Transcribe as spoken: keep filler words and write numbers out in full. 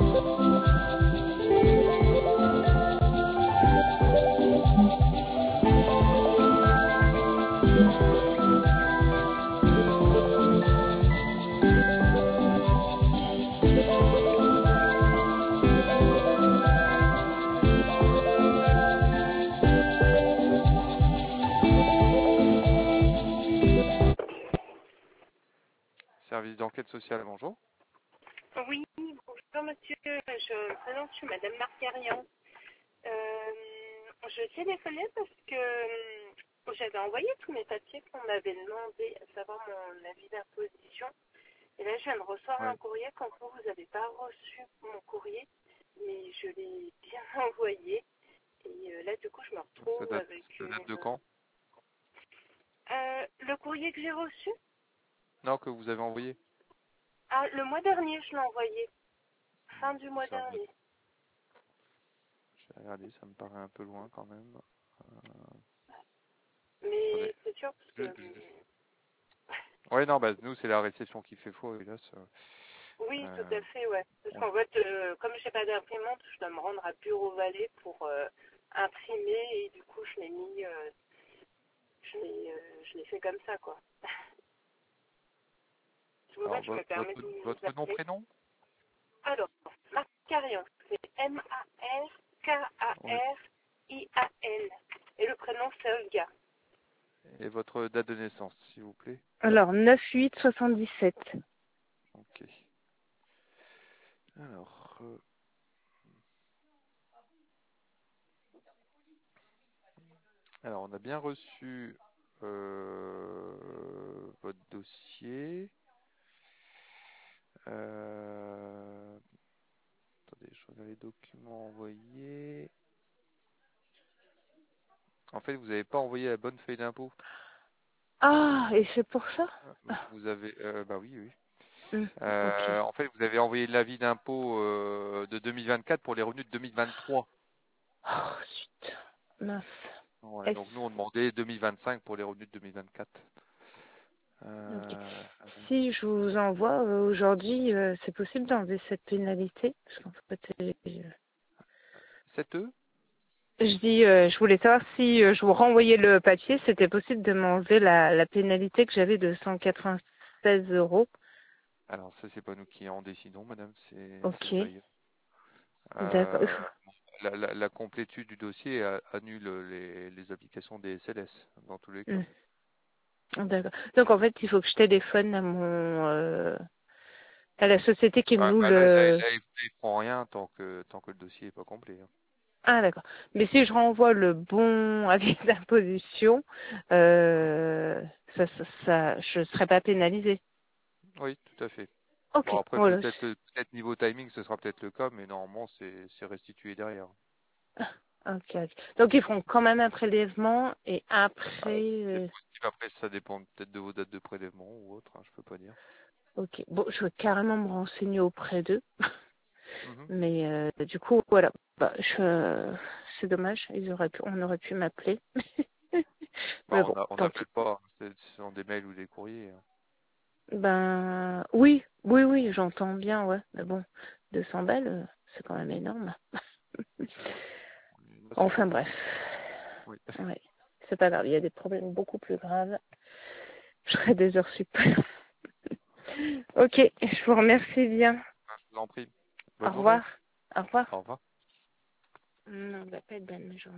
Service d'enquête sociale, bonjour. Oui, bonjour monsieur, je me présente, je suis madame Marcarian. Euh, je téléphonais parce que euh, j'avais envoyé tous mes papiers qu'on m'avait demandé, à savoir mon avis d'imposition. Et là, je viens de recevoir Oui. un courrier quand vous, vous n'avez pas reçu mon courrier, mais je l'ai bien envoyé. Et euh, là, du coup, je me Ça retrouve date, avec ça une... date de quand? Euh, le courrier que j'ai reçu, Non, que vous avez envoyé. ah, le mois dernier, je l'ai envoyé. Fin du mois Ça me- dernier. Je vais regarder, ça me paraît un peu loin quand même. Euh, attendez. Mais c'est sûr, parce que... Je- euh, je- Ouais, non, bah, nous, c'est la réception qui fait faux, hélas. Oui, tout Euh, à fait, ouais. Parce on- qu'en fait, euh, comme je n'ai pas d'imprimante, je dois me rendre à Bureau Vallée pour euh, imprimer et du coup, je l'ai mis, euh, je l'ai, euh, je l'ai fait comme ça, quoi. C'est pour ça Alors, que je me vo- permets votre, de vous votre nom, appeler. prénom? Alors, Marc Carian, c'est M A R K A Oui. R I A N. Et le prénom, c'est Olga. Et votre date de naissance, s'il vous plaît. Alors, neuf huit soixante-dix-sept. Ok. Alors, euh, alors, on a bien reçu euh, votre dossier. Euh, attendez, je regarde les documents envoyés. En fait, vous n'avez pas envoyé la bonne feuille d'impôt. Ah, et c'est pour ça? Vous avez, euh, bah oui, oui. Hmm, ok. Euh, en fait, vous avez envoyé l'avis d'impôt euh, de deux mille vingt-quatre pour les revenus de deux mille vingt-trois. Oh, zut. Mince. Ouais, Est-ce... donc nous, on demandait deux mille vingt-cinq pour les revenus de deux mille vingt-quatre. Ok. Euh, Si je vous envoie euh, aujourd'hui, euh, c'est possible d'enlever cette pénalité? Parce qu'en fait, euh, sept E. je dis, euh, je voulais savoir si euh, je vous renvoyais le papier, c'était possible de m'enlever la, la pénalité que j'avais de cent quatre-vingt-seize euros. Alors ça, c'est pas nous qui en décidons, madame, c'est c'est Ok. le bailleur. D'accord. Euh, la, la- la complétude du dossier a- annule les, les applications des S L S dans tous les cas. Hmm, d'accord. Donc en fait, il faut que je téléphone à mon euh, à la société qui Ah, nous bah là, là, le... là, il ne prend rien tant que tant que le dossier n'est pas complet, hein. Ah, d'accord. Mais si je renvoie le bon avis d'imposition, euh, ça, ça, ça, je ne serai pas pénalisée. Oui, tout à fait. Bon, Ok, après, voilà. peut-être peut-être niveau timing, ce sera peut-être le cas, mais normalement, c'est c'est restitué derrière. Ok, ok. Donc ils feront quand même un prélèvement et Ah, après... c'est euh, possible. Après, ça dépend peut-être de vos dates de prélèvement ou autre, hein, je peux pas dire. ok, bon, je vais carrément me renseigner auprès d'eux. Mhm. Mais euh, du coup, voilà. Bah, je... C'est dommage, ils auraient pu... on aurait pu m'appeler. Bah, Mais on bon, a- on tant pis. n'appelle pas, hein, c'est- ce sont des mails ou des courriers, hein. Ben oui, oui, oui, j'entends bien, ouais. Mais bon, deux cents balles, euh, c'est quand même énorme. Oui, là, c'est Enfin beaucoup bref. plus. Oui. Ouais. C'est pas grave, il y a des problèmes beaucoup plus graves. Je serai des heures sup. Ok, je vous remercie bien. Je vous en prie. Au Bonne journée. revoir. Au revoir. Au revoir. Non, on va pas être bonne journée.